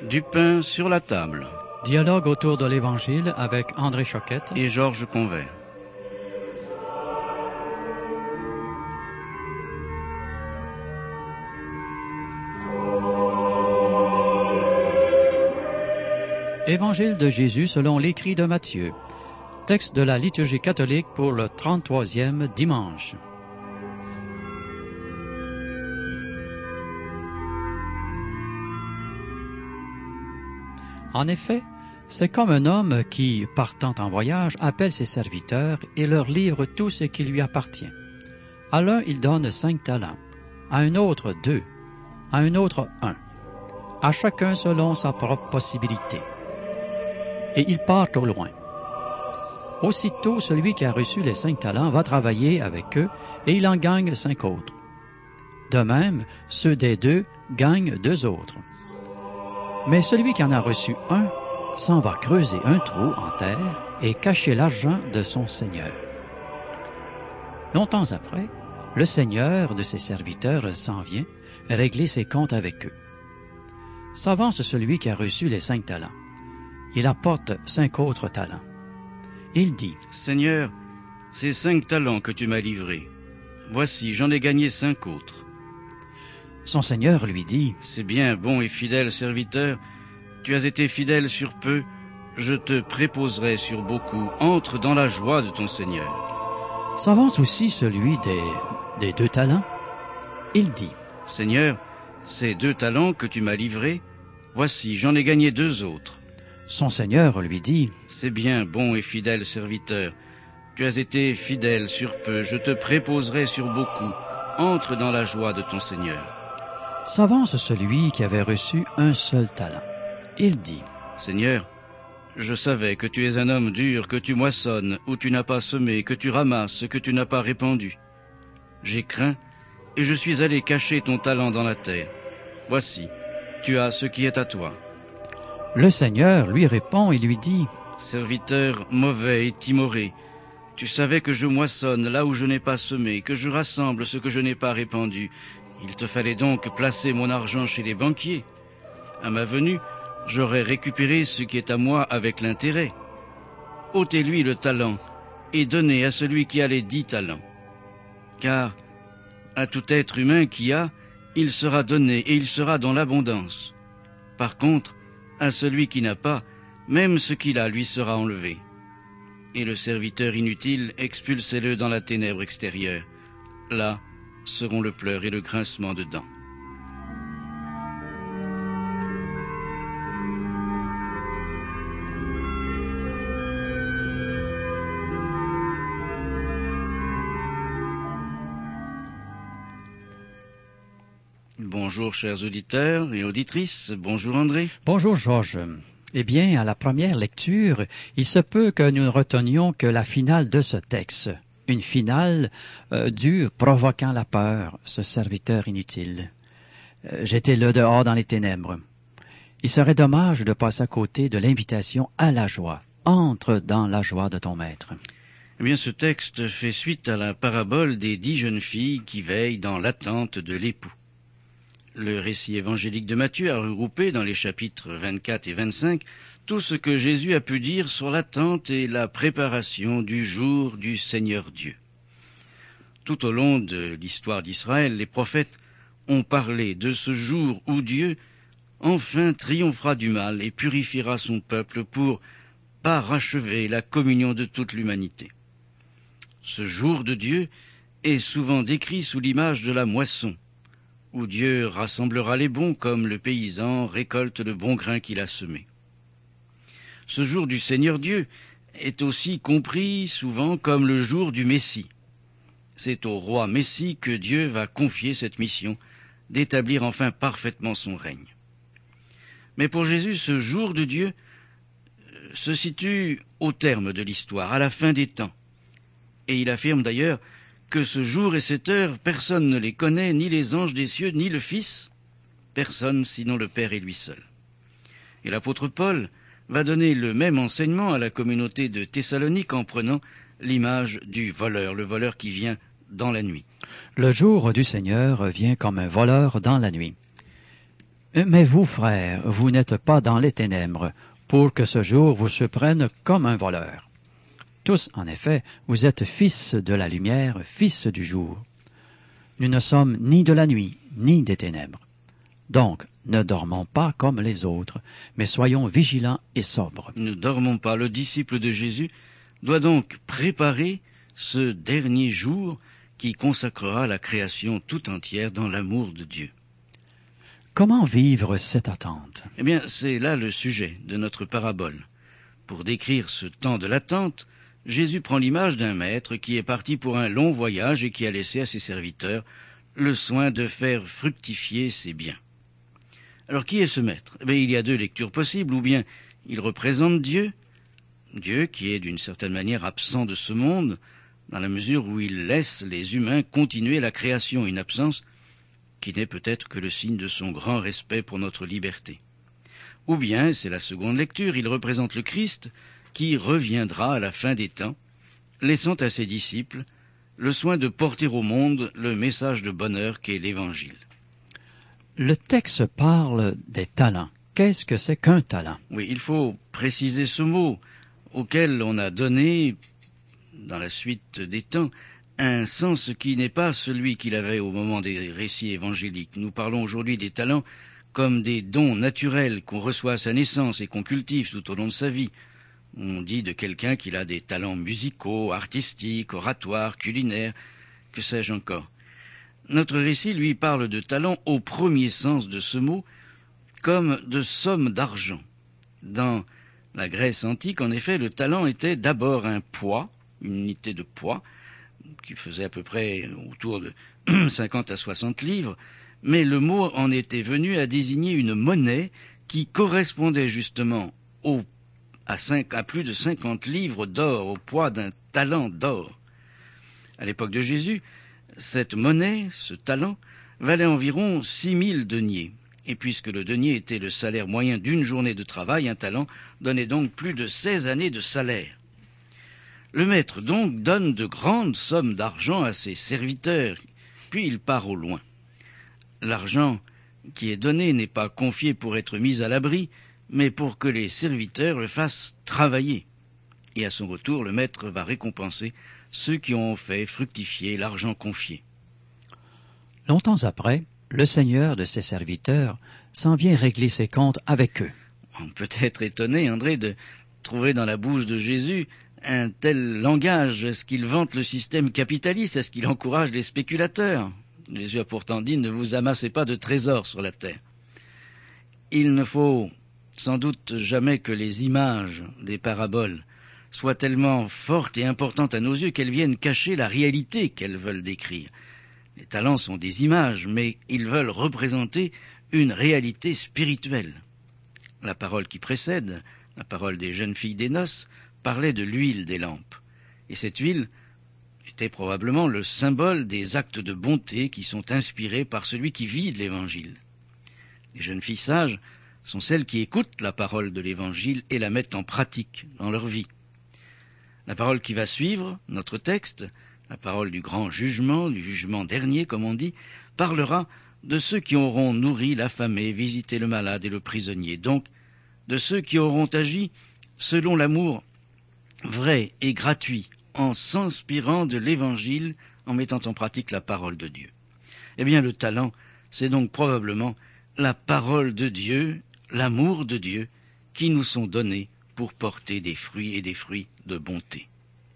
Du pain sur la table. Dialogue autour de l'Évangile avec André Choquette et Georges Convert. Évangile de Jésus selon l'écrit de Matthieu. Texte de la liturgie catholique pour le 33e dimanche. En effet, c'est comme un homme qui, partant en voyage, appelle ses serviteurs et leur livre tout ce qui lui appartient. À l'un, il donne 5 talents, à un autre 2, à un autre 1, à chacun selon sa propre possibilité. Et il part au loin. Aussitôt, celui qui a reçu les 5 talents va travailler avec eux et il en gagne 5 autres. De même, ceux des 2 gagnent 2 autres. Mais celui qui en a reçu un s'en va creuser un trou en terre et cacher l'argent de son seigneur. Longtemps après, le seigneur de ses serviteurs s'en vient régler ses comptes avec eux. S'avance celui qui a reçu les 5 talents. Il apporte 5 autres talents. Il dit, « Seigneur, ces 5 talents que tu m'as livrés, voici, j'en ai gagné 5 autres. » Son seigneur lui dit, « C'est bien, bon et fidèle serviteur, tu as été fidèle sur peu, je te préposerai sur beaucoup, entre dans la joie de ton seigneur. » S'avance aussi celui des 2 talents. Il dit, « Seigneur, ces 2 talents que tu m'as livrés, voici, j'en ai gagné 2 autres. » Son seigneur lui dit, « C'est bien, bon et fidèle serviteur, tu as été fidèle sur peu, je te préposerai sur beaucoup, entre dans la joie de ton seigneur. » S'avance celui qui avait reçu un seul talent. Il dit, « Seigneur, je savais que tu es un homme dur, que tu moissonnes où tu n'as pas semé, que tu ramasses ce que tu n'as pas répandu. J'ai craint, et je suis allé cacher ton talent dans la terre. Voici, tu as ce qui est à toi. » Le Seigneur lui répond et lui dit, « Serviteur mauvais et timoré, tu savais que je moissonne là où je n'ai pas semé, que je rassemble ce que je n'ai pas répandu. Il te fallait donc placer mon argent chez les banquiers. À ma venue, j'aurais récupéré ce qui est à moi avec l'intérêt. Ôtez-lui le talent et donnez à celui qui a les 10 talents. Car à tout être humain qui a, il sera donné et il sera dans l'abondance. Par contre, à celui qui n'a pas, même ce qu'il a lui sera enlevé. Et le serviteur inutile, expulsez-le dans la ténèbre extérieure. Là seront le pleur et le grincement de dents. » Bonjour chers auditeurs et auditrices, bonjour André. Bonjour Georges. Eh bien, à la première lecture, il se peut que nous ne retenions que la finale de ce texte. Une finale dure, provoquant la peur, ce serviteur inutile. J'étais là dehors dans les ténèbres. Il serait dommage de passer à côté de l'invitation à la joie. Entre dans la joie de ton maître. Eh bien, ce texte fait suite à la parabole des 10 jeunes filles qui veillent dans l'attente de l'époux. Le récit évangélique de Matthieu a regroupé dans les chapitres 24 et 25 tout ce que Jésus a pu dire sur l'attente et la préparation du jour du Seigneur Dieu. Tout au long de l'histoire d'Israël, les prophètes ont parlé de ce jour où Dieu enfin triomphera du mal et purifiera son peuple pour parachever la communion de toute l'humanité. Ce jour de Dieu est souvent décrit sous l'image de la moisson, où Dieu rassemblera les bons comme le paysan récolte le bon grain qu'il a semé. Ce jour du Seigneur Dieu est aussi compris souvent comme le jour du Messie. C'est au roi Messie que Dieu va confier cette mission d'établir enfin parfaitement son règne. Mais pour Jésus, ce jour de Dieu se situe au terme de l'histoire, à la fin des temps. Et il affirme d'ailleurs que ce jour et cette heure, personne ne les connaît, ni les anges des cieux, ni le Fils, personne sinon le Père et lui seul. Et l'apôtre Paul va donner le même enseignement à la communauté de Thessalonique en prenant l'image du voleur, le voleur qui vient dans la nuit. Le jour du Seigneur vient comme un voleur dans la nuit. Mais vous, frères, vous n'êtes pas dans les ténèbres, pour que ce jour vous surprenne comme un voleur. Tous, en effet, vous êtes fils de la lumière, fils du jour. Nous ne sommes ni de la nuit, ni des ténèbres. Donc, ne dormons pas comme les autres, mais soyons vigilants et sobres. Ne dormons pas. Le disciple de Jésus doit donc préparer ce dernier jour qui consacrera la création tout entière dans l'amour de Dieu. Comment vivre cette attente? Eh bien, c'est là le sujet de notre parabole. Pour décrire ce temps de l'attente, Jésus prend l'image d'un maître qui est parti pour un long voyage et qui a laissé à ses serviteurs le soin de faire fructifier ses biens. Alors, qui est ce maître? Eh bien, il y a deux lectures possibles, ou bien il représente Dieu, Dieu qui est d'une certaine manière absent de ce monde, dans la mesure où il laisse les humains continuer la création, une absence qui n'est peut-être que le signe de son grand respect pour notre liberté. Ou bien, c'est la seconde lecture, il représente le Christ qui reviendra à la fin des temps, laissant à ses disciples le soin de porter au monde le message de bonheur qu'est l'Évangile. Le texte parle des talents. Qu'est-ce que c'est qu'un talent? Oui, il faut préciser ce mot auquel on a donné, dans la suite des temps, un sens qui n'est pas celui qu'il avait au moment des récits évangéliques. Nous parlons aujourd'hui des talents comme des dons naturels qu'on reçoit à sa naissance et qu'on cultive tout au long de sa vie. On dit de quelqu'un qu'il a des talents musicaux, artistiques, oratoires, culinaires, que sais-je encore. Notre récit, lui, parle de talents au premier sens de ce mot, comme de somme d'argent. Dans la Grèce antique, en effet, le talent était d'abord un poids, une unité de poids, qui faisait à peu près autour de 50 à 60 livres, mais le mot en était venu à désigner une monnaie qui correspondait justement à plus de 50 livres d'or, au poids d'un talent d'or. À l'époque de Jésus, cette monnaie, ce talent, valait environ 6000 deniers. Et puisque le denier était le salaire moyen d'une journée de travail, un talent donnait donc plus de 16 années de salaire. Le maître donc donne de grandes sommes d'argent à ses serviteurs, puis il part au loin. L'argent qui est donné n'est pas confié pour être mis à l'abri, mais pour que les serviteurs le fassent travailler. Et à son retour, le maître va récompenser ceux qui ont fait fructifier l'argent confié. Longtemps après, le Seigneur de ses serviteurs s'en vient régler ses comptes avec eux. On peut être étonné, André, de trouver dans la bouche de Jésus un tel langage. Est-ce qu'il vante le système capitaliste? Est-ce qu'il encourage les spéculateurs? Jésus a pourtant dit « Ne vous amassez pas de trésors sur la terre ». Il ne faut sans doute jamais que les images des paraboles soient tellement fortes et importantes à nos yeux qu'elles viennent cacher la réalité qu'elles veulent décrire. Les talents sont des images, mais ils veulent représenter une réalité spirituelle. La parole qui précède, la parole des jeunes filles des noces, parlait de l'huile des lampes. Et cette huile était probablement le symbole des actes de bonté qui sont inspirés par celui qui vit de l'Évangile. Les jeunes filles sages sont celles qui écoutent la parole de l'Évangile et la mettent en pratique dans leur vie. La parole qui va suivre, notre texte, la parole du grand jugement, du jugement dernier, comme on dit, parlera de ceux qui auront nourri l'affamé, visité le malade et le prisonnier, donc de ceux qui auront agi selon l'amour vrai et gratuit, en s'inspirant de l'Évangile, en mettant en pratique la parole de Dieu. Eh bien, le talent, c'est donc probablement la parole de Dieu, l'amour de Dieu, qui nous sont donnés pour porter des fruits et des fruits de bonté.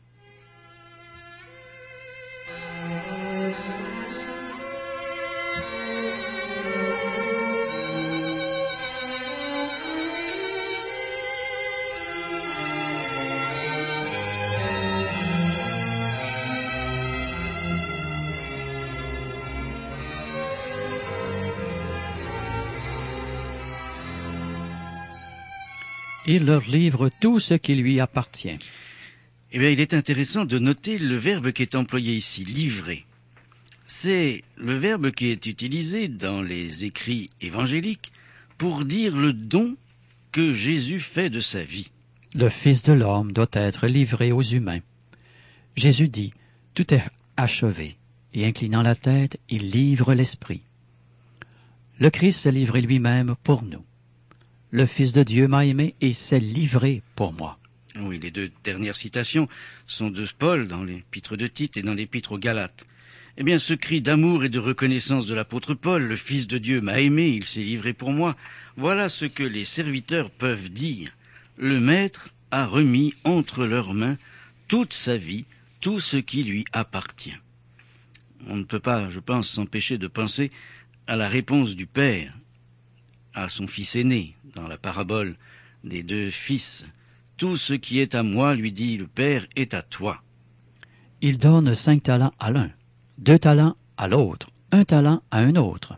Il leur livre tout ce qui lui appartient. Eh bien, il est intéressant de noter le verbe qui est employé ici, livrer. C'est le verbe qui est utilisé dans les écrits évangéliques pour dire le don que Jésus fait de sa vie. Le Fils de l'homme doit être livré aux humains. Jésus dit, tout est achevé, et inclinant la tête, il livre l'esprit. Le Christ s'est livré lui-même pour nous. Le Fils de Dieu m'a aimé et s'est livré pour moi. Oui, les deux dernières citations sont de Paul dans l'épître de Tite et dans l'épître aux Galates. Eh bien, ce cri d'amour et de reconnaissance de l'apôtre Paul, le Fils de Dieu m'a aimé, il s'est livré pour moi, voilà ce que les serviteurs peuvent dire. Le Maître a remis entre leurs mains toute sa vie, tout ce qui lui appartient. On ne peut pas, je pense, s'empêcher de penser à la réponse du Père à son fils aîné, dans la parabole des deux fils. Tout ce qui est à moi, lui dit le Père, est à toi. Il donne 5 talents à l'un, 2 talents à l'autre, 1 talent à un autre.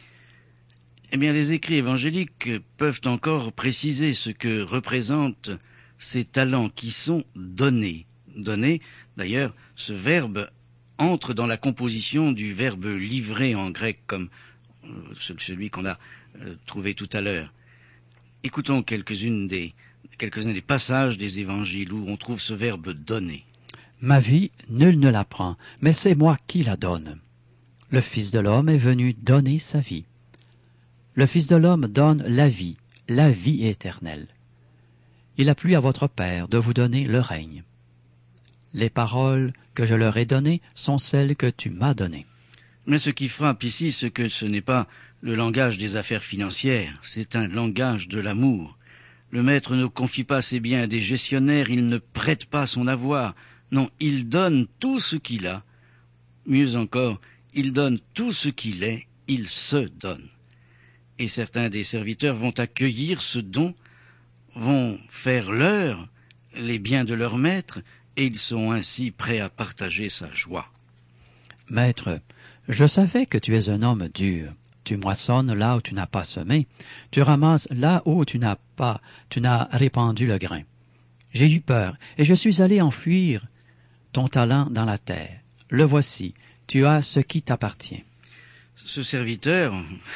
Eh bien, les écrits évangéliques peuvent encore préciser ce que représentent ces talents qui sont donnés. Donnés, d'ailleurs, ce verbe entre dans la composition du verbe livrer en grec, comme celui qu'on a trouvé tout à l'heure. Écoutons quelques-uns des passages des évangiles où on trouve ce verbe donner. Ma vie, nul ne la prend, mais c'est moi qui la donne. Le Fils de l'homme est venu donner sa vie. Le Fils de l'homme donne la vie éternelle. Il a plu à votre Père de vous donner le règne. Les paroles que je leur ai données sont celles que tu m'as données. Mais ce qui frappe ici, c'est que ce n'est pas le langage des affaires financières, c'est un langage de l'amour. Le maître ne confie pas ses biens à des gestionnaires, il ne prête pas son avoir. Non, il donne tout ce qu'il a. Mieux encore, il donne tout ce qu'il est, il se donne. Et certains des serviteurs vont accueillir ce don, vont faire leur les biens de leur maître, et ils sont ainsi prêts à partager sa joie. Maître, je savais que tu es un homme dur. Tu moissonnes là où tu n'as pas semé, tu ramasses là où tu n'as répandu le grain. J'ai eu peur, et je suis allé enfuir ton talent dans la terre. Le voici, tu as ce qui t'appartient. Ce serviteur,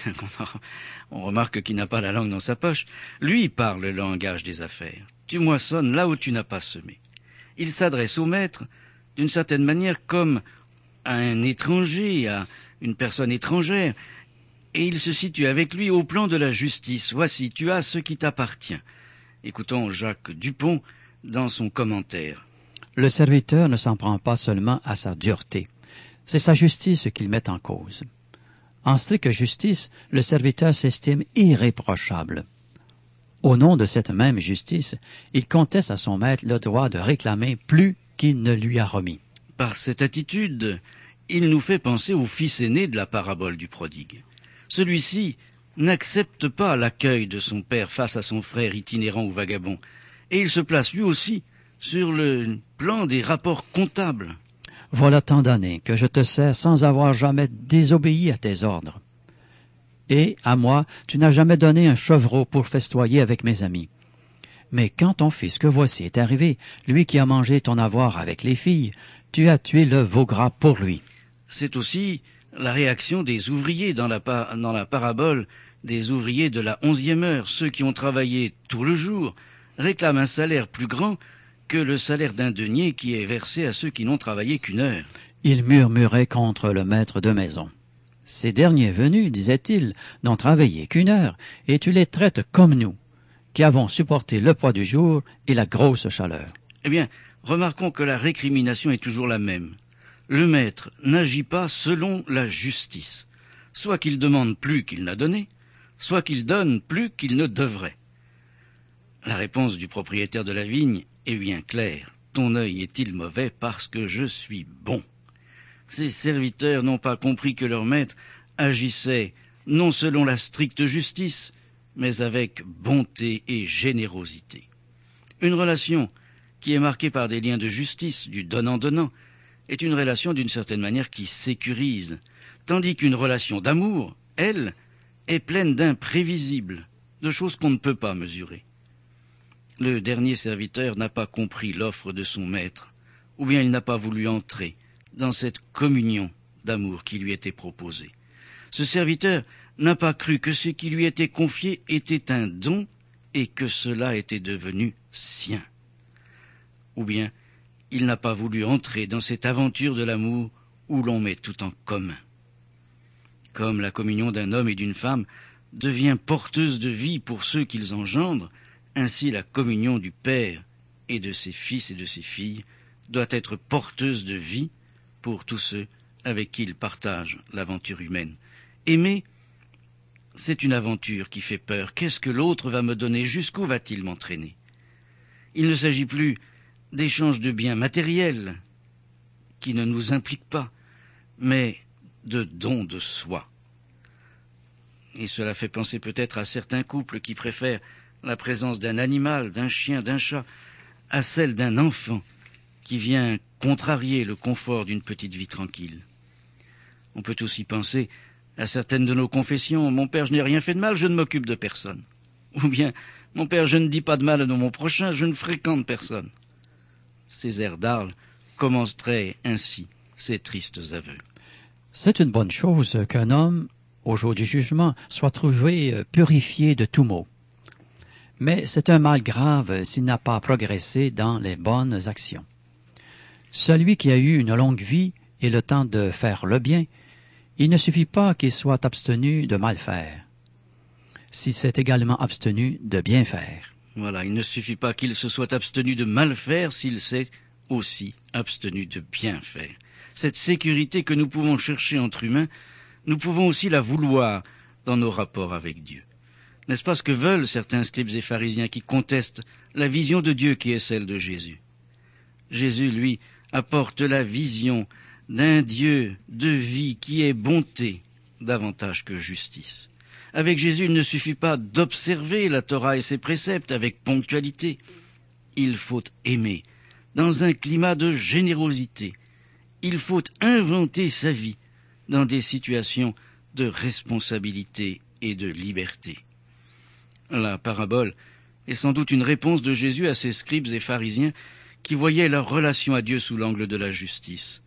on remarque qu'il n'a pas la langue dans sa poche, lui parle le langage des affaires. Tu moissonnes là où tu n'as pas semé. Il s'adresse au maître d'une certaine manière comme à un étranger, à une personne étrangère, et il se situe avec lui au plan de la justice. Voici, tu as ce qui t'appartient. Écoutons Jacques Dupont dans son commentaire. Le serviteur ne s'en prend pas seulement à sa dureté. C'est sa justice qu'il met en cause. En stricte justice, le serviteur s'estime irréprochable. Au nom de cette même justice, il conteste à son maître le droit de réclamer plus qu'il ne lui a remis. Par cette attitude, il nous fait penser au fils aîné de la parabole du prodigue. Celui-ci n'accepte pas l'accueil de son père face à son frère itinérant ou vagabond, et il se place lui aussi sur le plan des rapports comptables. Voilà tant d'années que je te sers sans avoir jamais désobéi à tes ordres. Et, à moi, tu n'as jamais donné un chevreau pour festoyer avec mes amis. Mais quand ton fils que voici est arrivé, lui qui a mangé ton avoir avec les filles, tu as tué le veau gras pour lui. C'est aussi la réaction des ouvriers dans la parabole des ouvriers de la 11e heure. Ceux qui ont travaillé tout le jour réclament un salaire plus grand que le salaire d'un denier qui est versé à ceux qui n'ont travaillé qu'une heure. Ils murmuraient contre le maître de maison. Ces derniers venus, disait-il, n'ont travaillé qu'une heure, et tu les traites comme nous, qui avons supporté le poids du jour et la grosse chaleur. Eh bien, remarquons que la récrimination est toujours la même. Le maître n'agit pas selon la justice, soit qu'il demande plus qu'il n'a donné, soit qu'il donne plus qu'il ne devrait. La réponse du propriétaire de la vigne est bien claire. Ton œil est-il mauvais parce que je suis bon? Ces serviteurs n'ont pas compris que leur maître agissait non selon la stricte justice, mais avec bonté et générosité. Une relation qui est marquée par des liens de justice, du donnant-donnant, est une relation d'une certaine manière qui sécurise, tandis qu'une relation d'amour, elle, est pleine d'imprévisibles, de choses qu'on ne peut pas mesurer. Le dernier serviteur n'a pas compris l'offre de son maître, ou bien il n'a pas voulu entrer dans cette communion d'amour qui lui était proposée. Ce serviteur n'a pas cru que ce qui lui était confié était un don et que cela était devenu sien. Ou bien il n'a pas voulu entrer dans cette aventure de l'amour où l'on met tout en commun. Comme la communion d'un homme et d'une femme devient porteuse de vie pour ceux qu'ils engendrent, ainsi la communion du Père et de ses fils et de ses filles doit être porteuse de vie pour tous ceux avec qui il partage l'aventure humaine. Aimer, c'est une aventure qui fait peur. Qu'est-ce que l'autre va me donner? Jusqu'où va-t-il m'entraîner? Il ne s'agit plus d'échanges de biens matériels qui ne nous impliquent pas, mais de dons de soi. Et cela fait penser peut-être à certains couples qui préfèrent la présence d'un animal, d'un chien, d'un chat, à celle d'un enfant qui vient contrarier le confort d'une petite vie tranquille. On peut aussi penser à certaines de nos confessions. Mon père, je n'ai rien fait de mal, je ne m'occupe de personne. Ou bien, mon père, je ne dis pas de mal de mon prochain, je ne fréquente personne. Ces airs d'Arles commenceraient ainsi ces tristes aveux. C'est une bonne chose qu'un homme, au jour du jugement, soit trouvé purifié de tout maux. Mais c'est un mal grave s'il n'a pas progressé dans les bonnes actions. Celui qui a eu une longue vie et le temps de faire le bien, il ne suffit pas qu'il soit abstenu de mal faire, s'il s'est également abstenu de bien faire. Voilà, il ne suffit pas qu'il se soit abstenu de mal faire s'il s'est aussi abstenu de bien faire. Cette sécurité que nous pouvons chercher entre humains, nous pouvons aussi la vouloir dans nos rapports avec Dieu. N'est-ce pas ce que veulent certains scribes et pharisiens qui contestent la vision de Dieu qui est celle de Jésus? Jésus, lui, apporte la vision d'un Dieu de vie qui est bonté davantage que justice. Avec Jésus, il ne suffit pas d'observer la Torah et ses préceptes avec ponctualité. Il faut aimer dans un climat de générosité. Il faut inventer sa vie dans des situations de responsabilité et de liberté. La parabole est sans doute une réponse de Jésus à ces scribes et pharisiens qui voyaient leur relation à Dieu sous l'angle de la justice.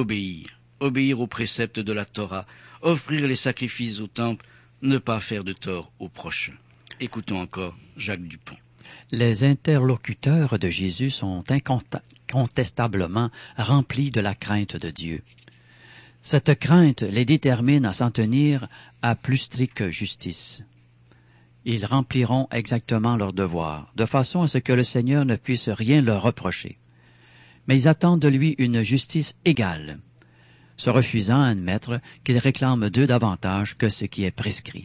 Obéir aux préceptes de la Torah, offrir les sacrifices au temple, ne pas faire de tort au prochain. Écoutons encore Jacques Dupont. Les interlocuteurs de Jésus sont incontestablement remplis de la crainte de Dieu. Cette crainte les détermine à s'en tenir à plus stricte justice. Ils rempliront exactement leur devoir, de façon à ce que le Seigneur ne puisse rien leur reprocher. Mais ils attendent de lui une justice égale, se refusant à admettre qu'il réclame d'eux davantage que ce qui est prescrit.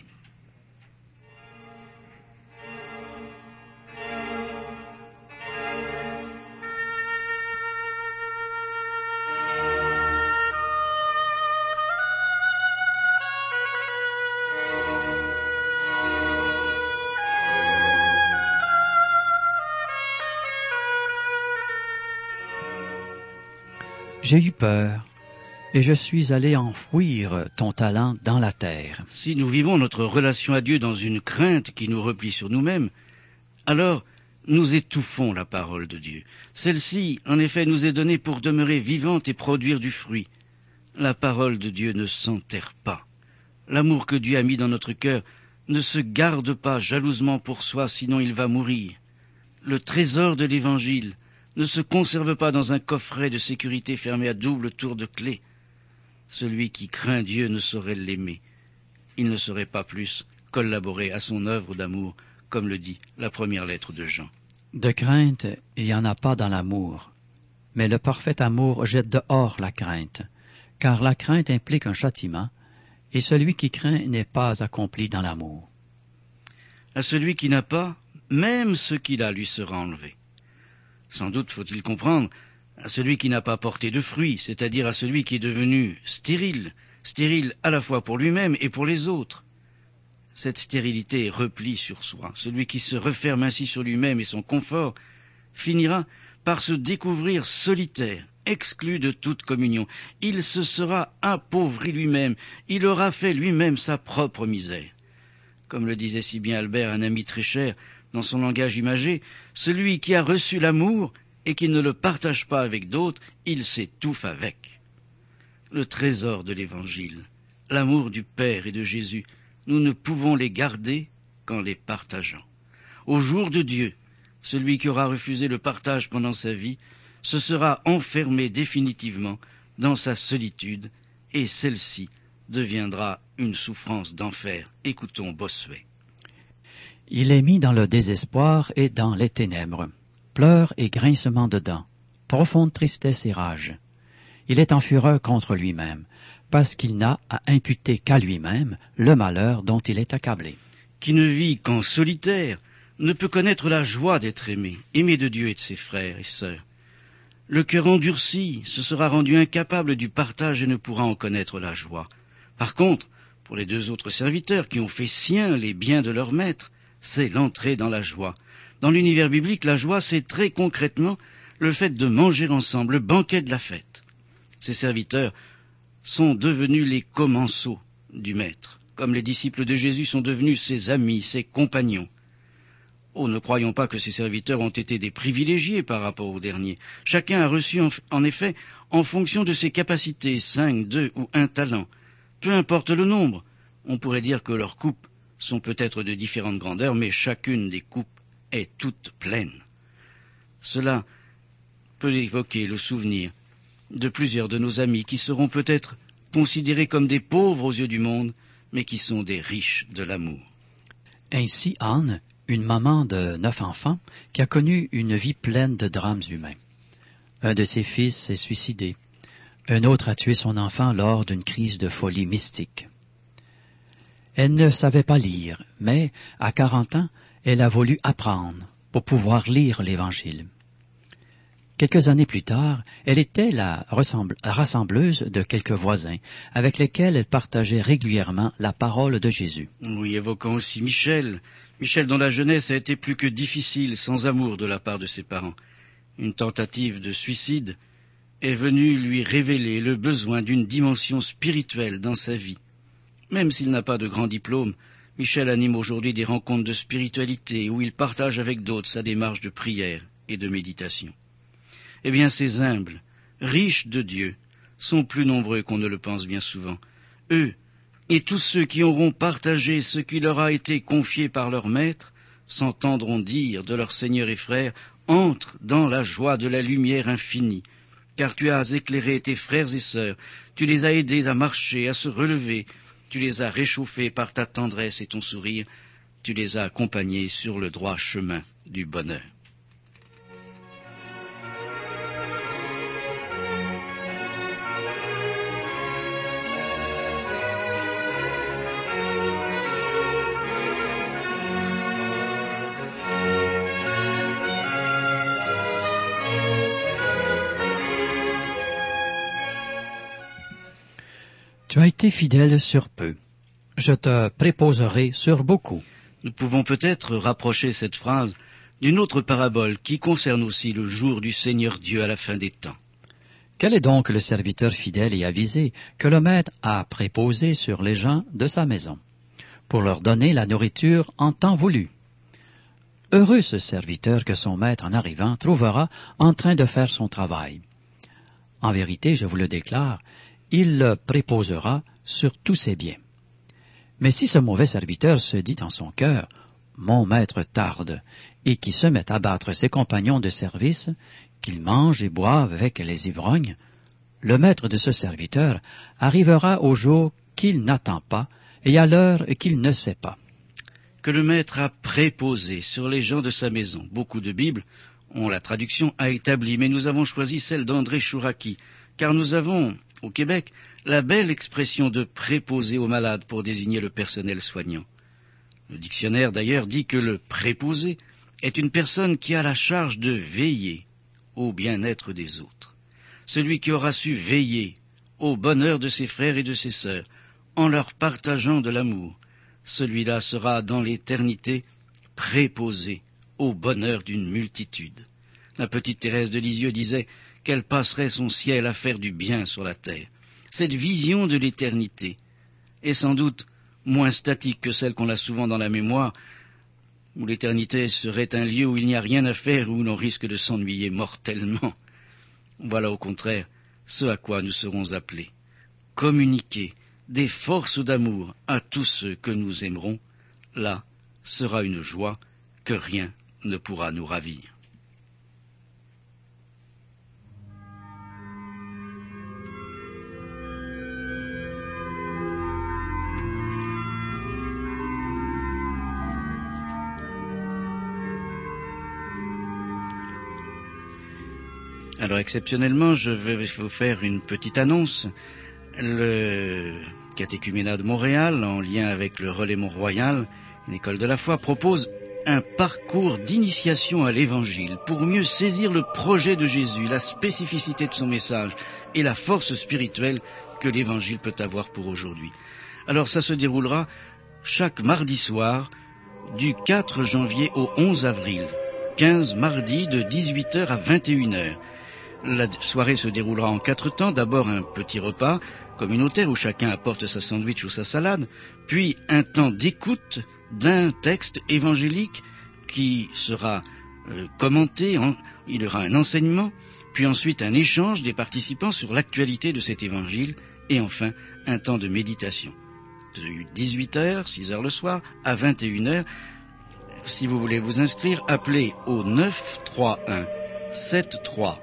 J'ai eu peur, et je suis allé enfouir ton talent dans la terre. Si nous vivons notre relation à Dieu dans une crainte qui nous replie sur nous-mêmes, alors nous étouffons la parole de Dieu. Celle-ci, en effet, nous est donnée pour demeurer vivante et produire du fruit. La parole de Dieu ne s'enterre pas. L'amour que Dieu a mis dans notre cœur ne se garde pas jalousement pour soi, sinon il va mourir. Le trésor de l'Évangile ne se conserve pas dans un coffret de sécurité fermé à double tour de clé. Celui qui craint Dieu ne saurait l'aimer. Il ne saurait pas plus collaborer à son œuvre d'amour, comme le dit la première lettre de Jean. De crainte, il n'y en a pas dans l'amour, mais le parfait amour jette dehors la crainte, car la crainte implique un châtiment, et celui qui craint n'est pas accompli dans l'amour. À celui qui n'a pas, même ce qu'il a lui sera enlevé. Sans doute faut-il comprendre à celui qui n'a pas porté de fruits, c'est-à-dire à celui qui est devenu stérile à la fois pour lui-même et pour les autres. Cette stérilité replie sur soi. Celui qui se referme ainsi sur lui-même et son confort finira par se découvrir solitaire, exclu de toute communion. Il se sera appauvri lui-même, il aura fait lui-même sa propre misère. Comme le disait si bien Albert, un ami très cher, dans son langage imagé, celui qui a reçu l'amour et qui ne le partage pas avec d'autres, il s'étouffe avec. Le trésor de l'Évangile, l'amour du Père et de Jésus, nous ne pouvons les garder qu'en les partageant. Au jour de Dieu, celui qui aura refusé le partage pendant sa vie se sera enfermé définitivement dans sa solitude, et celle-ci deviendra une souffrance d'enfer. Écoutons Bossuet. Il est mis dans le désespoir et dans les ténèbres, pleurs et grincements de dents, profonde tristesse et rage. Il est en fureur contre lui-même, parce qu'il n'a à imputer qu'à lui-même le malheur dont il est accablé. Qui ne vit qu'en solitaire ne peut connaître la joie d'être aimé, aimé de Dieu et de ses frères et sœurs. Le cœur endurci se sera rendu incapable du partage et ne pourra en connaître la joie. Par contre, pour les deux autres serviteurs qui ont fait siens les biens de leur maître, c'est l'entrée dans la joie. Dans l'univers biblique, la joie, c'est très concrètement le fait de manger ensemble, le banquet de la fête. Ces serviteurs sont devenus les commensaux du Maître, comme les disciples de Jésus sont devenus ses amis, ses compagnons. Oh, ne croyons pas que ces serviteurs ont été des privilégiés par rapport aux derniers. Chacun a reçu en effet en fonction de ses capacités, 5, 2 ou 1 talent. Peu importe le nombre, on pourrait dire que leurs coupes sont peut-être de différentes grandeurs, mais chacune des coupes est toute pleine. Cela peut évoquer le souvenir de plusieurs de nos amis qui seront peut-être considérés comme des pauvres aux yeux du monde, mais qui sont des riches de l'amour. Ainsi Anne, une maman de 9 enfants, qui a connu une vie pleine de drames humains. Un de ses fils s'est suicidé. Un autre a tué son enfant lors d'une crise de folie mystique. Elle ne savait pas lire, mais, à 40 ans, elle a voulu apprendre pour pouvoir lire l'Évangile. Quelques années plus tard, elle était la rassembleuse de quelques voisins, avec lesquels elle partageait régulièrement la parole de Jésus. Oui, évoquant aussi Michel. Michel, dont la jeunesse a été plus que difficile, sans amour de la part de ses parents. Une tentative de suicide est venue lui révéler le besoin d'une dimension spirituelle dans sa vie. Même s'il n'a pas de grand diplôme, Michel anime aujourd'hui des rencontres de spiritualité où il partage avec d'autres sa démarche de prière et de méditation. Eh bien, ces humbles, riches de Dieu, sont plus nombreux qu'on ne le pense bien souvent. Eux, et tous ceux qui auront partagé ce qui leur a été confié par leur maître, s'entendront dire de leur Seigneur et frère, « Entre dans la joie de la lumière infinie, car tu as éclairé tes frères et sœurs, tu les as aidés à marcher, à se relever, tu les as réchauffés par ta tendresse et ton sourire, tu les as accompagnés sur le droit chemin du bonheur. » Tu as été fidèle sur peu. Je te préposerai sur beaucoup. Nous pouvons peut-être rapprocher cette phrase d'une autre parabole qui concerne aussi le jour du Seigneur Dieu à la fin des temps. Quel est donc le serviteur fidèle et avisé que le maître a préposé sur les gens de sa maison, pour leur donner la nourriture en temps voulu? Heureux ce serviteur que son maître, en arrivant, trouvera en train de faire son travail. En vérité, je vous le déclare, il le préposera sur tous ses biens. Mais si ce mauvais serviteur se dit en son cœur, « Mon maître tarde », et qui se met à battre ses compagnons de service, qu'il mange et boive avec les ivrognes, le maître de ce serviteur arrivera au jour qu'il n'attend pas et à l'heure qu'il ne sait pas. Que le maître a préposé sur les gens de sa maison. Beaucoup de Bibles ont la traduction « a établi », mais nous avons choisi celle d'André Chouraki, car nous avons, au Québec, la belle expression de préposer aux malades pour désigner le personnel soignant. Le dictionnaire d'ailleurs dit que le préposé est une personne qui a la charge de veiller au bien-être des autres. Celui qui aura su veiller au bonheur de ses frères et de ses sœurs, en leur partageant de l'amour, celui-là sera dans l'éternité préposé au bonheur d'une multitude. La petite Thérèse de Lisieux disait qu'elle passerait son ciel à faire du bien sur la terre. Cette vision de l'éternité est sans doute moins statique que celle qu'on a souvent dans la mémoire, où l'éternité serait un lieu où il n'y a rien à faire, où l'on risque de s'ennuyer mortellement. Voilà au contraire ce à quoi nous serons appelés. Communiquer des forces d'amour à tous ceux que nous aimerons, là sera une joie que rien ne pourra nous ravir. Alors exceptionnellement, je vais vous faire une petite annonce. Le catéchuménat de Montréal, en lien avec le Relais Mont-Royal, l'école de la foi, propose un parcours d'initiation à l'Évangile pour mieux saisir le projet de Jésus, la spécificité de son message et la force spirituelle que l'Évangile peut avoir pour aujourd'hui. Alors ça se déroulera chaque mardi soir du 4 janvier au 11 avril, 15 mardis de 18h à 21h. La soirée se déroulera en 4 temps. D'abord un petit repas communautaire où chacun apporte sa sandwich ou sa salade, puis un temps d'écoute d'un texte évangélique qui sera commenté, il y aura un enseignement, puis ensuite un échange des participants sur l'actualité de cet évangile, et enfin un temps de méditation. De 18h, 6h le soir, à 21h. Si vous voulez vous inscrire, appelez au 931 7311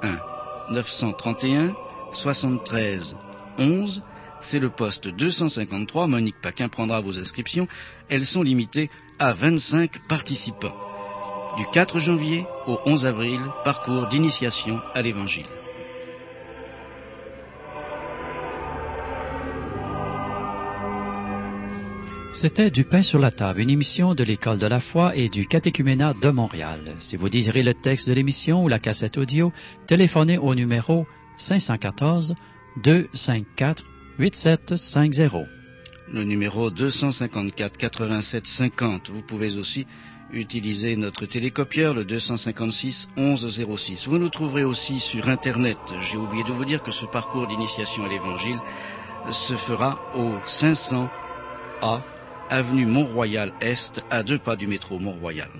931 73 11. C'est le poste 253. Monique Paquin prendra vos inscriptions. Elles sont limitées à 25 participants. Du 4 janvier au 11 avril, parcours d'initiation à l'Évangile. C'était Du pain sur la table, une émission de l'École de la foi et du catéchuménat de Montréal. Si vous désirez le texte de l'émission ou la cassette audio, téléphonez au numéro 514-254-8750. Le numéro 254-8750. Vous pouvez aussi utiliser notre télécopieur, le 256-1106. Vous nous trouverez aussi sur Internet. J'ai oublié de vous dire que ce parcours d'initiation à l'Évangile se fera au 500A, avenue Mont-Royal Est, à 2 pas du métro Mont-Royal.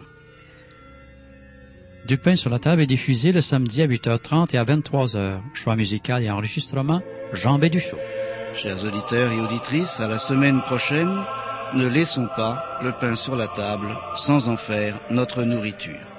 Du pain sur la table est diffusé le samedi à 8h30 et à 23h. Choix musical et enregistrement, Jean Béduchot. Chers auditeurs et auditrices, à la semaine prochaine, ne laissons pas le pain sur la table sans en faire notre nourriture.